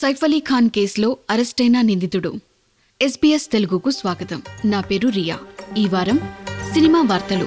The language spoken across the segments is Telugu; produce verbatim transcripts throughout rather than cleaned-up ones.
సైఫ్ అలీ ఖాన్ కేసులో అరెస్టైన నిందితుడు. ఎస్బీఎస్ తెలుగుకు స్వాగతం. నా పేరు రియా. ఈ వారం సినిమా వార్తలు.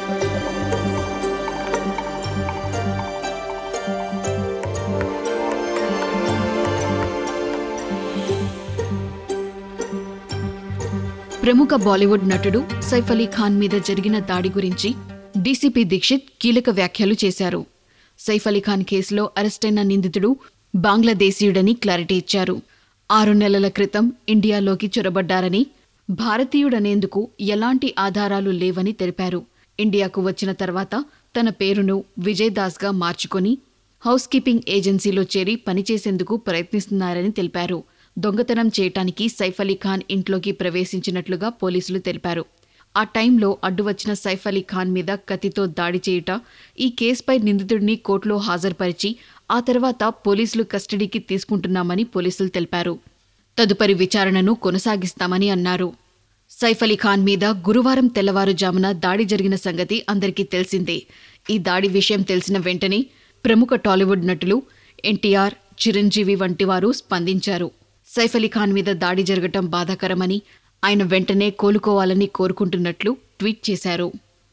ప్రముఖ బాలీవుడ్ నటుడు సైఫ్ అలీ ఖాన్ మీద జరిగిన దాడి గురించి డీసీపీ దీక్షిత్ కీలక వ్యాఖ్యలు చేశారు. సైఫ్ అలీ ఖాన్ కేసులో అరెస్టైన నిందితుడు బంగ్లాదేశీయుడని క్లారిటీ ఇచ్చారు. ఆరు నెలల క్రితం ఇండియాలోకి చొరబడ్డారని, భారతీయుడనేందుకు ఎలాంటి ఆధారాలు లేవని తెలిపారు. ఇండియాకు వచ్చిన తర్వాత తన పేరును విజయ్ దాస్గా మార్చుకొని హౌస్ కీపింగ్ ఏజెన్సీలో చేరి పనిచేసేందుకు ప్రయత్నిస్తున్నారని తెలిపారు. దొంగతనం చేయటానికి సైఫ్ అలీ ఖాన్ ఇంట్లోకి ప్రవేశించినట్లుగా పోలీసులు తెలిపారు. ఆ టైంలో అడ్డువచ్చిన సైఫ్ అలీ ఖాన్ మీద కత్తితో దాడి చేయుట, ఈ కేసుపై నిందితుడిని కోర్టులో హాజరుపరిచి ఆ తర్వాత పోలీసులు కస్టడీకి తీసుకుంటున్నామని పోలీసులు తెలిపారు. తదుపరి విచారణను కొనసాగిస్తామని అన్నారు. సైఫ్ అలీ ఖాన్ మీద గురువారం తెల్లవారుజామున దాడి జరిగిన సంగతి అందరికీ తెలిసిందే. ఈ దాడి విషయం తెలిసిన వెంటనే ప్రముఖ టాలీవుడ్ నటులు ఎన్టీఆర్, చిరంజీవి వంటి వారు స్పందించారు. సైఫ్ అలీ ఖాన్ మీద దాడి జరగటం బాధాకరమని, ఆయన వెంటనే కోలుకోవాలని కోరుకుంటున్నట్లు ట్వీట్ చేశారు.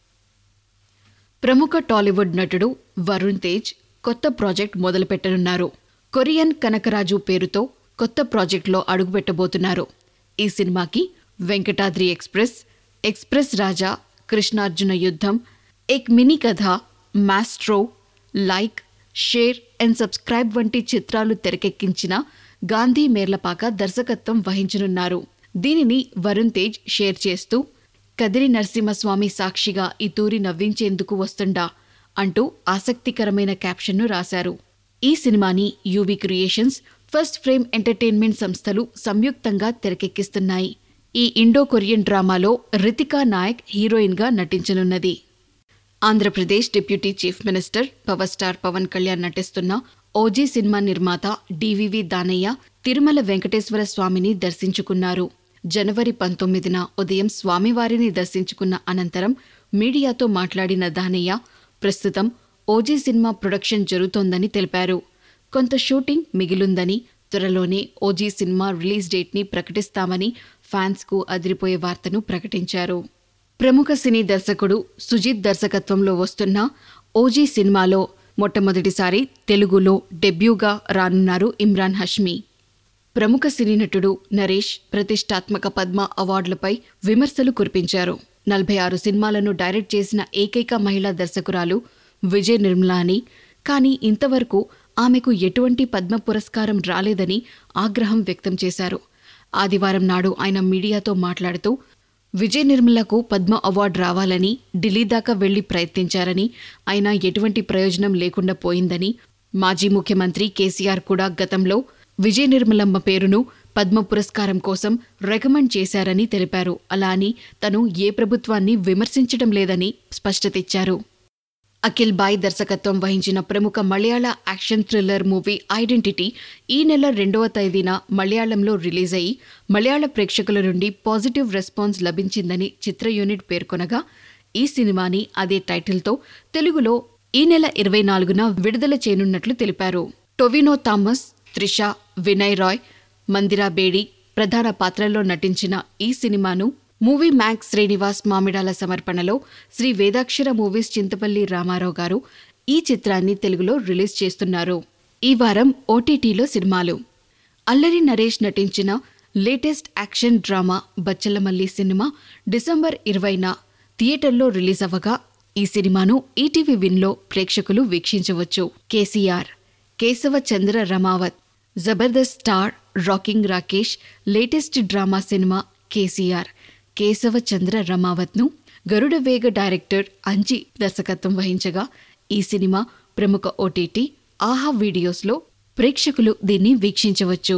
ప్రముఖ టాలీవుడ్ నటుడు వరుణ్ తేజ్ కొత్త ప్రాజెక్ట్ మొదలుపెట్టనున్నారు. కొరియన్ కనకరాజు పేరుతో కొత్త ప్రాజెక్టులో అడుగుపెట్టబోతున్నారు. ఈ సినిమాకి Venkatadri express, express Raja, Krishnarjuna Yuddham, Ek mini Katha, maestro, like, share and subscribe వంటి చిత్రాలు తెరకెక్కించిన గాంధీ మేర్లపాక దర్శకత్వం వహించనున్నారు. దీనిని వరుణ్ తేజ్ షేర్ చేస్తూ, కదిరి నరసింహస్వామి సాక్షిగా ఈ తూరి నవ్వించేందుకు వస్తుండా అంటూ ఆసక్తికరమైన క్యాప్షన్ను రాశారు. ఈ సినిమాని UV creations, first frame entertainment సంస్థలు సంయుక్తంగా తెరకెక్కిస్తున్నాయి. ఈ ఇండో కొరియన్ డ్రామాలో రితికా నాయక్ హీరోయిన్గా నటించనున్నది. Andhra Pradesh deputy chief minister power star Pawan Kalyan నటిస్తున్న ఓజీ సినిమా నిర్మాత డివివి దానయ్య తిరుమల వెంకటేశ్వర స్వామిని దర్శించుకున్నారు. జనవరి పంతొమ్మిదిన ఉదయం స్వామివారిని దర్శించుకున్న అనంతరం మీడియాతో మాట్లాడిన దానయ్య, ప్రస్తుతం ఓజీ సినిమా ప్రొడక్షన్ జరుగుతోందని తెలిపారు. కొంత షూటింగ్ మిగిలుందని, త్వరలోనే ఓజీ సినిమా రిలీజ్ డేట్ని ప్రకటిస్తామని ఫ్యాన్స్కు అదిరిపోయే వార్తను ప్రకటించారు. ప్రముఖ సినీ దర్శకుడు సుజిత్ దర్శకత్వంలో వస్తున్న ఓజీ సినిమాలో మొట్టమొదటిసారి తెలుగులో డెబ్యూగా రానున్నారు ఇమ్రాన్ హష్మీ. ప్రముఖ సినీ నటుడు నరేష్ ప్రతిష్టాత్మక పద్మ అవార్డులపై విమర్శలు కురిపించారు. నలభై ఆరు సినిమాలను డైరెక్ట్ చేసిన ఏకైక మహిళా దర్శకురాలు విజయ్ నిర్మల అని, కానీ ఇంతవరకు ఆమెకు ఎటువంటి పద్మ పురస్కారం రాలేదని ఆగ్రహం వ్యక్తం చేశారు. ఆదివారం నాడు ఆయన మీడియాతో మాట్లాడుతూ, విజయ్ నిర్మలకు పద్మ అవార్డు రావాలని ఢిల్లీ దాకా వెళ్లి ప్రయత్నించారని, అయినా ఎటువంటి ప్రయోజనం లేకుండా పోయిందని, మాజీ ముఖ్యమంత్రి కేసీఆర్ కూడా గతంలో విజయ్ నిర్మలమ్మ పేరును పద్మ పురస్కారం కోసం రికమెండ్ చేశారని తెలిపారు. అలా అని తను ఏ ప్రభుత్వాన్ని విమర్శించడం లేదని స్పష్టతిచ్చారు. అఖిల్ బాయ్ దర్శకత్వం వహించిన ప్రముఖ Malayalam action thriller movie identity ఈ నెల రెండవ తేదీన మలయాళంలో రిలీజ్ అయ్యి మలయాళ ప్రేక్షకుల నుండి పాజిటివ్ రెస్పాన్స్ లభించిందని చిత్ర యూనిట్ పేర్కొనగా, ఈ సినిమాని అదే టైటిల్తో తెలుగులో ఈ నెల ఇరవై నాలుగున విడుదల చేయనున్నట్లు తెలిపారు. టొవినో థామస్, త్రిష, వినయ్ రాయ్, మందిరా బేడి ప్రధాన పాత్రల్లో నటించిన ఈ సినిమాను మూవీ మ్యాక్స్ శ్రీనివాస్ మామిడాల సమర్పణలో శ్రీ వేదాక్షర మూవీస్ చింతపల్లి రామారావు గారు ఈ చిత్రాన్ని తెలుగులో రిలీజ్ చేస్తున్నారు. ఈ వారం ఓటీటీలో సినిమాలు. అల్లరి నరేష్ నటించిన latest action drama Bachhala Malli cinema December ఇరవైన థియేటర్లో రిలీజ్ అవ్వగా, ఈ సినిమాను ఈటీవీ విన్లో ప్రేక్షకులు వీక్షించవచ్చు. KCR, Keshava Chandra Ramavath, Jabardasth star rocking Rakesh latest drama cinema KCR, Keshava Chandra రమావత్ను గరుడ వేగ డైరెక్టర్ అంజి దర్శకత్వం వహించగా, ఈ సినిమా ప్రముఖ ఓటీటీ ఆహా వీడియోస్లో ప్రేక్షకులు దీన్ని వీక్షించవచ్చు.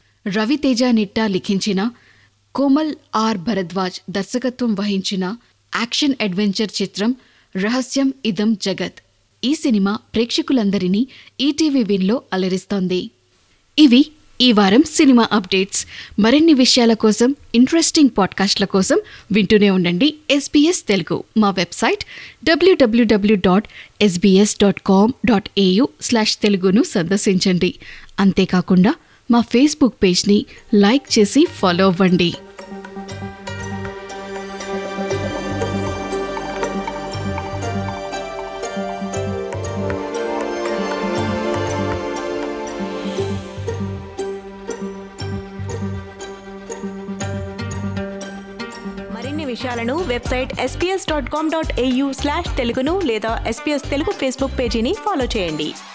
రవితేజ నిట్టా లిఖించిన, కోమల్ ఆర్ భరద్వాజ్ దర్శకత్వం వహించిన యాక్షన్ అడ్వెంచర్ చిత్రం రహస్యం ఇదం జగత్. ఈ సినిమా ప్రేక్షకులందరినీ ఈటీవీ విన్లో అలరిస్తోంది. ఇవి ఈ వారం సినిమా అప్డేట్స్. మరిన్ని విషయాల కోసం, ఇంట్రెస్టింగ్ పాడ్కాస్ట్ల కోసం వింటూనే ఉండండి ఎస్బీఎస్ తెలుగు. మా website WWW dot SBS dot com dot AU slash తెలుగును సందర్శించండి. అంతేకాకుండా మా ఫేస్బుక్ పేజ్ని లైక్ చేసి ఫాలో అవ్వండి. మరిన్ని విషయాలను website SPS dot com dot AU slash తెలుగును లేదా ఎస్పీఎస్ తెలుగు ఫేస్బుక్ పేజీని ఫాలో చేయండి.